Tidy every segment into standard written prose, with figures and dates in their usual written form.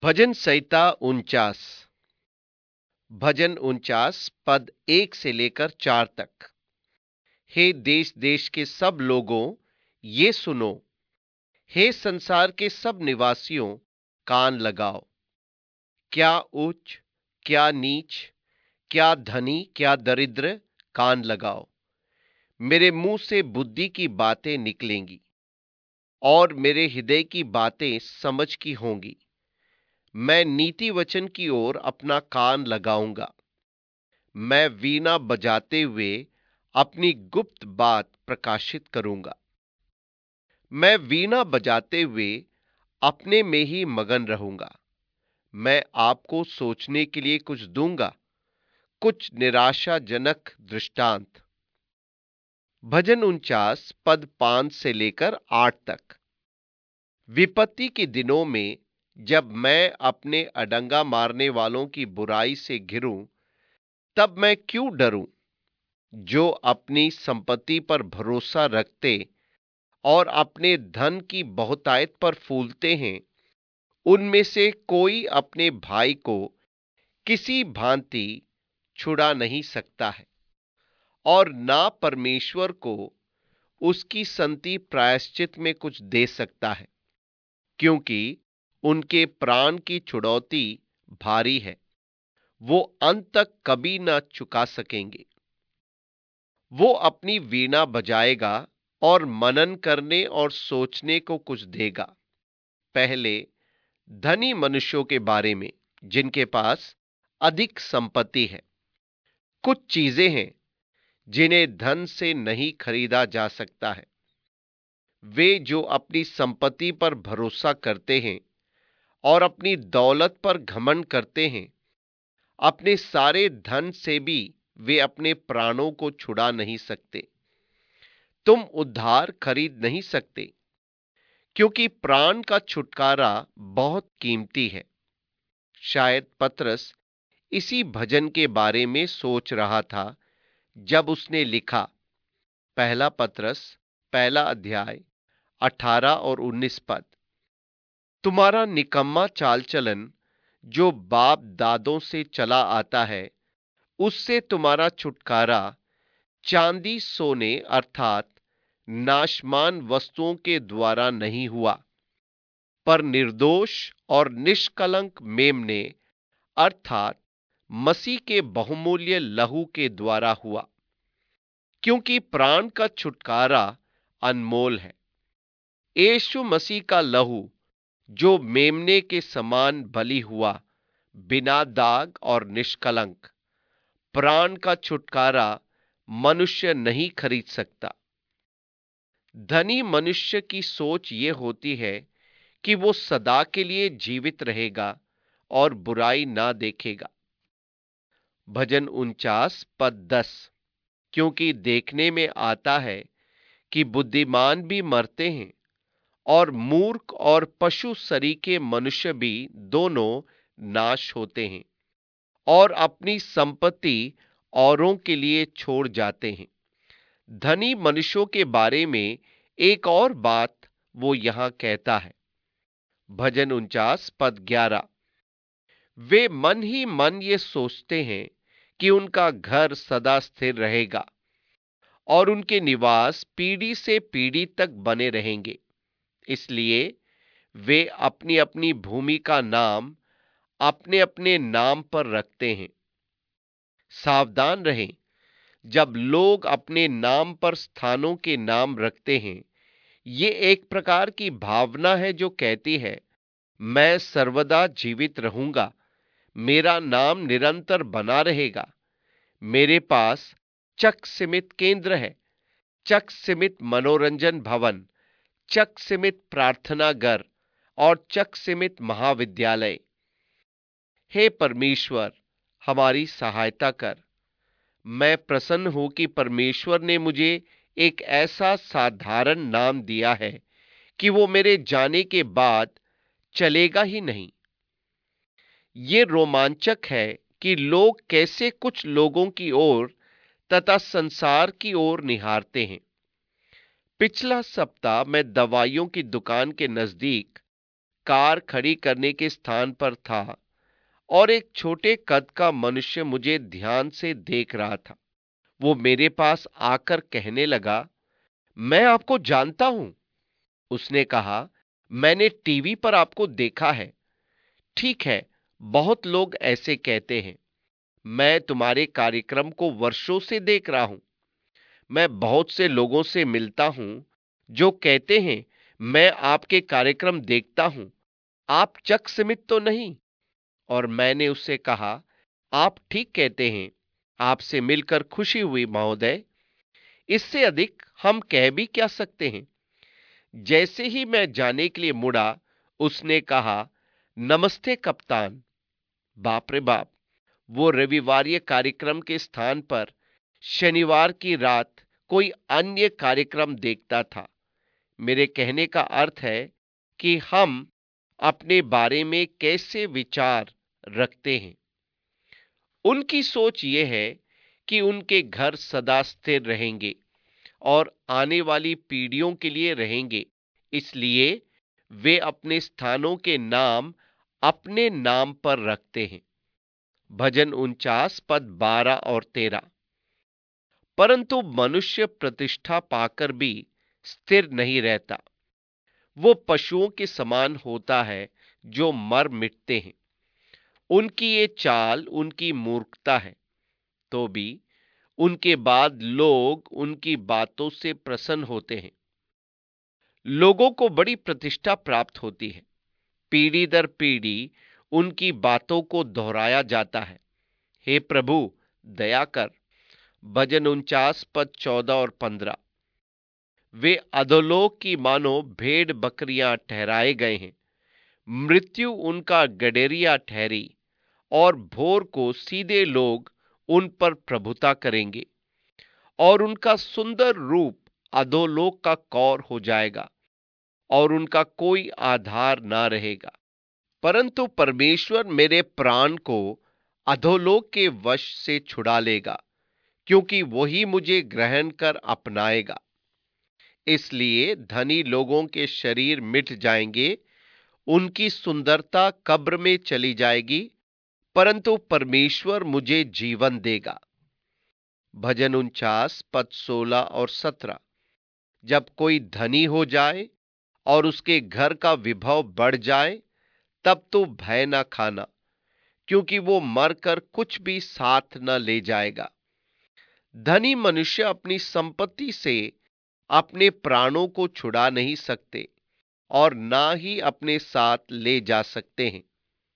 भजन संहिता 49। भजन 49 पद 1 से लेकर 4 तक। हे देश देश के सब लोगों, ये सुनो। हे संसार के सब निवासियों, कान लगाओ। क्या उच्च, क्या नीच, क्या धनी, क्या दरिद्र, कान लगाओ। मेरे मुंह से बुद्धि की बातें निकलेंगी और मेरे हृदय की बातें समझ की होंगी। मैं नीति वचन की ओर अपना कान लगाऊंगा। मैं वीणा बजाते हुए अपनी गुप्त बात प्रकाशित करूंगा। मैं वीणा बजाते हुए अपने में ही मगन रहूंगा। मैं आपको सोचने के लिए कुछ दूंगा, कुछ निराशाजनक दृष्टांत। भजन 49 पद 5 से लेकर 8 तक। विपत्ति के दिनों में जब मैं अपने अडंगा मारने वालों की बुराई से घिरूं, तब मैं क्यों डरूं? जो अपनी संपत्ति पर भरोसा रखते और अपने धन की बहुतायत पर फूलते हैं, उनमें से कोई अपने भाई को किसी भांति छुड़ा नहीं सकता है, और ना परमेश्वर को उसकी संति प्रायश्चित में कुछ दे सकता है, क्योंकि उनके प्राण की छुड़ौती भारी है, वो अंत तक कभी ना चुका सकेंगे। वो अपनी वीणा बजाएगा और मनन करने और सोचने को कुछ देगा। पहले धनी मनुष्यों के बारे में, जिनके पास अधिक संपत्ति है। कुछ चीजें हैं जिन्हें धन से नहीं खरीदा जा सकता है। वे जो अपनी संपत्ति पर भरोसा करते हैं और अपनी दौलत पर घमंड करते हैं, अपने सारे धन से भी वे अपने प्राणों को छुड़ा नहीं सकते। तुम उद्धार खरीद नहीं सकते, क्योंकि प्राण का छुटकारा बहुत कीमती है। शायद पतरस इसी भजन के बारे में सोच रहा था जब उसने लिखा। पहला पतरस पहला अध्याय 18 और 19 पद। तुम्हारा निकम्मा चाल चलन जो बाप दादों से चला आता है, उससे तुम्हारा छुटकारा चांदी सोने अर्थात नाशमान वस्तुओं के द्वारा नहीं हुआ, पर निर्दोष और निष्कलंक मेमने अर्थात मसीह के बहुमूल्य लहू के द्वारा हुआ। क्योंकि प्राण का छुटकारा अनमोल है। यीशु मसीह का लहू जो मेमने के समान बलि हुआ, बिना दाग और निष्कलंक। प्राण का छुटकारा मनुष्य नहीं खरीद सकता। धनी मनुष्य की सोच ये होती है कि वो सदा के लिए जीवित रहेगा और बुराई ना देखेगा। भजन 49 पद 10। क्योंकि देखने में आता है कि बुद्धिमान भी मरते हैं और मूर्ख और पशु सरीखे मनुष्य भी दोनों नाश होते हैं और अपनी संपत्ति औरों के लिए छोड़ जाते हैं। धनी मनुष्यों के बारे में एक और बात वो यहां कहता है। भजन 49 पद 11। वे मन ही मन ये सोचते हैं कि उनका घर सदा स्थिर रहेगा और उनके निवास पीढ़ी से पीढ़ी तक बने रहेंगे। इसलिए वे अपनी अपनी भूमि का नाम अपने अपने नाम पर रखते हैं। सावधान रहें, जब लोग अपने नाम पर स्थानों के नाम रखते हैं। ये एक प्रकार की भावना है जो कहती है, मैं सर्वदा जीवित रहूंगा, मेरा नाम निरंतर बना रहेगा। मेरे पास चक सीमित केंद्र है, चक सीमित मनोरंजन भवन, चक सीमित प्रार्थना घर और चक सीमित महाविद्यालय। हे परमेश्वर, हमारी सहायता कर। मैं प्रसन्न हूं कि परमेश्वर ने मुझे एक ऐसा साधारण नाम दिया है कि वो मेरे जाने के बाद चलेगा ही नहीं। ये रोमांचक है कि लोग कैसे कुछ लोगों की ओर तथा संसार की ओर निहारते हैं। पिछला सप्ताह मैं दवाइयों की दुकान के नजदीक कार खड़ी करने के स्थान पर था और एक छोटे कद का मनुष्य मुझे ध्यान से देख रहा था। वो मेरे पास आकर कहने लगा, मैं आपको जानता हूं। उसने कहा, मैंने टीवी पर आपको देखा है। ठीक है, बहुत लोग ऐसे कहते हैं। मैं तुम्हारे कार्यक्रम को वर्षों से देख रहा हूं। मैं बहुत से लोगों से मिलता हूं जो कहते हैं, मैं आपके कार्यक्रम देखता हूं, आप चक सीमित तो नहीं। और मैंने उससे कहा, आप ठीक कहते हैं। आपसे मिलकर खुशी हुई महोदय। इससे अधिक हम कह भी क्या सकते हैं। जैसे ही मैं जाने के लिए मुड़ा, उसने कहा, नमस्ते कप्तान। बाप रे बाप, वो रविवारीय कार्यक्रम के स्थान पर शनिवार की रात कोई अन्य कार्यक्रम देखता था। मेरे कहने का अर्थ है कि हम अपने बारे में कैसे विचार रखते हैं। उनकी सोच ये है कि उनके घर सदा स्थिर रहेंगे और आने वाली पीढ़ियों के लिए रहेंगे। इसलिए वे अपने स्थानों के नाम अपने नाम पर रखते हैं। भजन 49 पद 12 और 13। परंतु मनुष्य प्रतिष्ठा पाकर भी स्थिर नहीं रहता। वो पशुओं के समान होता है जो मर मिटते हैं। उनकी ये चाल उनकी मूर्खता है। तो भी उनके बाद लोग उनकी बातों से प्रसन्न होते हैं। लोगों को बड़ी प्रतिष्ठा प्राप्त होती है। पीढ़ी दर पीढ़ी उनकी बातों को दोहराया जाता है। हे प्रभु, दया कर। भजन 49 पद 14 और 15। वे अधोलोक की मानो भेड़ बकरियां ठहराए गए हैं। मृत्यु उनका गडेरिया ठहरी और भोर को सीधे लोग उन पर प्रभुता करेंगे और उनका सुंदर रूप अधोलोक का कौर हो जाएगा और उनका कोई आधार ना रहेगा। परंतु परमेश्वर मेरे प्राण को अधोलोक के वश से छुड़ा लेगा, क्योंकि वही मुझे ग्रहण कर अपनाएगा। इसलिए धनी लोगों के शरीर मिट जाएंगे, उनकी सुंदरता कब्र में चली जाएगी, परंतु परमेश्वर मुझे जीवन देगा। भजन 49 पद 16 और 17। जब कोई धनी हो जाए और उसके घर का विभव बढ़ जाए, तब तो भय न खाना, क्योंकि वो मरकर कुछ भी साथ न ले जाएगा। धनी मनुष्य अपनी संपत्ति से अपने प्राणों को छुड़ा नहीं सकते और ना ही अपने साथ ले जा सकते हैं।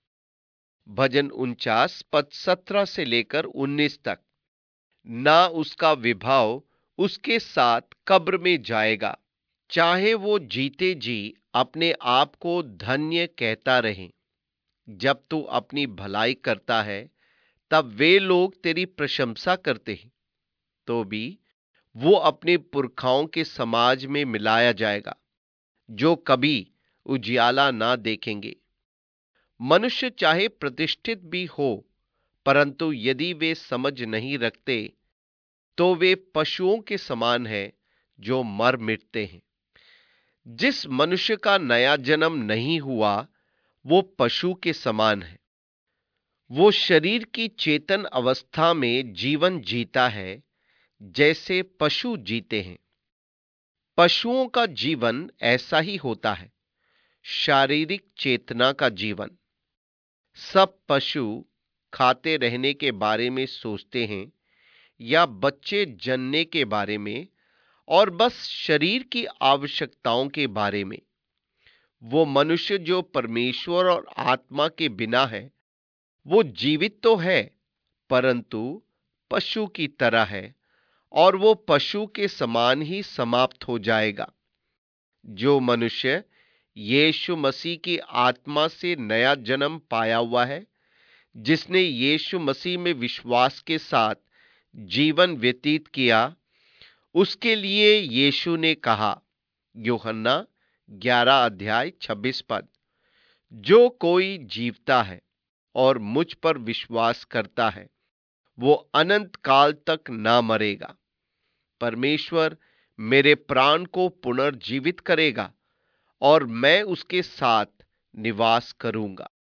भजन 49 पद 17 से लेकर 19 तक। ना उसका विभाव उसके साथ कब्र में जाएगा, चाहे वो जीते जी अपने आप को धन्य कहता रहे। जब तू अपनी भलाई करता है, तब वे लोग तेरी प्रशंसा करते हैं। तो भी वो अपने पुरखाओं के समाज में मिलाया जाएगा, जो कभी उजियाला ना देखेंगे। मनुष्य चाहे प्रतिष्ठित भी हो, परंतु यदि वे समझ नहीं रखते, तो वे पशुओं के समान हैं जो मर मिटते हैं। जिस मनुष्य का नया जन्म नहीं हुआ, वो पशु के समान है। वो शरीर की चेतन अवस्था में जीवन जीता है, जैसे पशु जीते हैं। पशुओं का जीवन ऐसा ही होता है, शारीरिक चेतना का जीवन। सब पशु खाते रहने के बारे में सोचते हैं या बच्चे जनने के बारे में और बस शरीर की आवश्यकताओं के बारे में। वो मनुष्य जो परमेश्वर और आत्मा के बिना है, वो जीवित तो है, परंतु पशु की तरह है और वो पशु के समान ही समाप्त हो जाएगा। जो मनुष्य यीशु मसीह की आत्मा से नया जन्म पाया हुआ है, जिसने यीशु मसीह में विश्वास के साथ जीवन व्यतीत किया, उसके लिए यीशु ने कहा, यूहन्ना 11 अध्याय 26 पद, जो कोई जीवता है और मुझ पर विश्वास करता है, वो अनंत काल तक ना मरेगा। परमेश्वर मेरे प्राण को पुनर्जीवित करेगा और मैं उसके साथ निवास करूंगा।